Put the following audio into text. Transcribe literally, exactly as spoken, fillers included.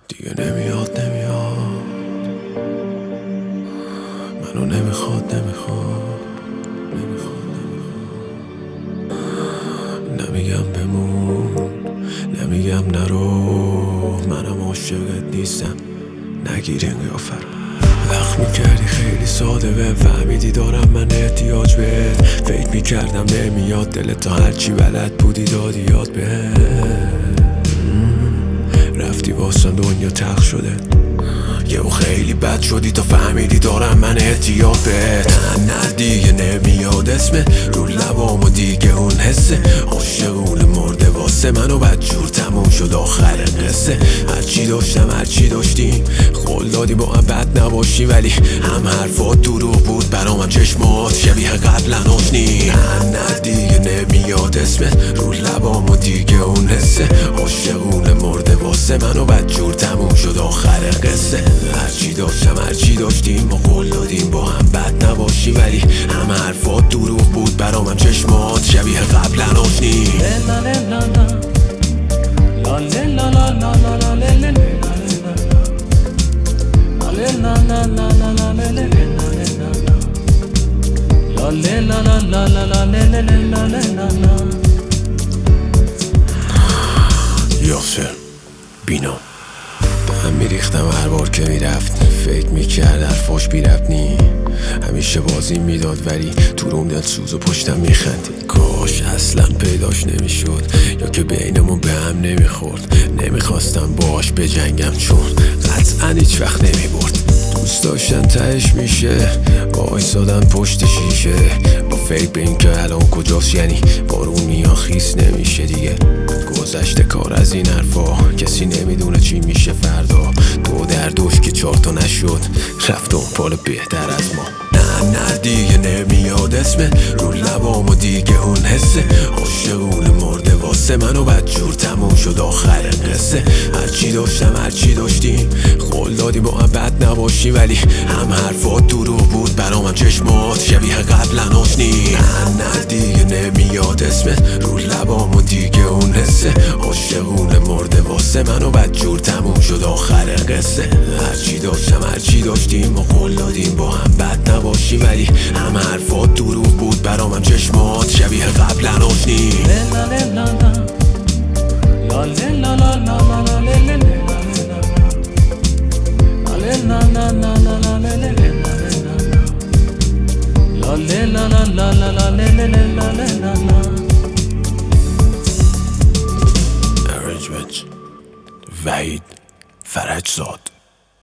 دیگه نمیاد نمیاد منو نمیخواد نمیخواد نمیخواد نمیخواد نمیگم بمون نمیگم نرو منم عاشقت نیستم نگیر این قیافه رو وقت میکردی خیلی ساده به فهمیدی دارم من احتیاج بهت فکر میکردم نمیاد دلت تا هرچی بلد بودی دادی یاد بهت رفتی واسم دنیا تلخ شده یهو خیلی بد شدی تا فهمیدی دارم من احتیاج بهت نه دیگه نمیاد اسمت رو لبام و دیگه اون حسه عاشقونه مرده واسه من و بدجور تموم شد آخر قصه هرچی داشتم هرچی داشتیم قول دادی با هم بد نباشی ولی هم حرفات دروغ بود برام هم چشمات شبیه قبلا آشنی نه دیگه نمیاد اسمت رو لبام و دیگه اون حسه عاشقونه مرده واسه من و بدجور تموم شد آخر قصه هرچی داشتم هرچی داشتیم ما قول دادیم با هم بد نباشی ولی هم حرفات دروغ بود برام هم چشمات شبیه قبلا آشنی یاسر بینا به هم میریختم هر بار که میرفت فکر میکرد حرفاش بی ربط نی همیشه بازی میداد ولی تو روم دل سوز و پشتم میخندید کاش اصلا پیداش نمیشد یا که بینمون به هم نمیخورد نمیخواستم باش بجنگم چون قطعا هیچ وقت نمیبرد دوست داشتن تهش میشه با ایستادن پشت شیشه با فکر به این که الان کجاست یعنی بارون میان خیس نمیشه دیگه گذشته کار از این حرفا کسی نمیدونه چی میشه فردا دو در دوش که چهار تا نشد رفت دنبال بهتر از ما نه نه دیگه نمیاد اسمت رو لبام و دیگه اون حسه عاشقونه مرده واسه من و بدجور تموم شد آخر قصه هرچی داشتم هرچی داشتیم قول دادی با هم بد نباشی ولی هم حرفات دروغ بود برام هم چشمات شبیه قبلا آشنی نه نه دیگه نمیاد اسمت رو لبام و دیگه اون حسه عاشقونه مرده واسه من و بدجور تموم شد آخر قصه هرچی داشتم هرچی داشتیم ما قول دادیم با هم بد نباشی ولی هم حرفات دروغ بود برام هم چشمات شبیه قبلا آشنی Arrangement وحید فرجزاد